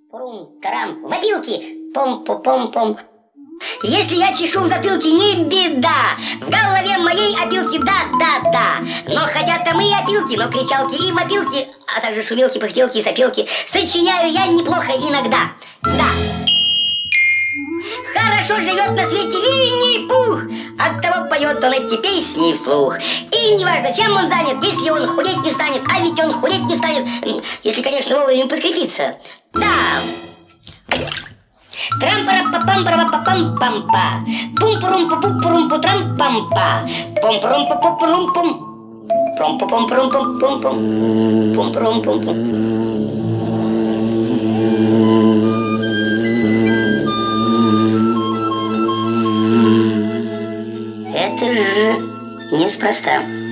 Пум-тарам, в опилке, пом-пом-пом-пом. Если я чешу в затылке, не беда. В голове моей опилки, да-да-да. Но хотя там и опилки, но кричалки и вопилки, а также шумелки, пыхтелки и сопелки сочиняю я неплохо иногда. Да. Хорошо живет на свете Винни-Пух, оттого поет он эти песни вслух. И неважно, чем он занят, если он худеть не станет, а ведь он худеть не станет, если, конечно, вовремя подкрепиться. Да. Трам-пара-па-пам-пара-па-пам-пам-па. Пум-пурум-пу-пу-пурум-пу-трам-пам-па. Пум-пурум-пу-пу-пурум-пум. Пум-пу-пум-пурум-пум-пум. Пум-пурум-пум-пум. Это же неспроста.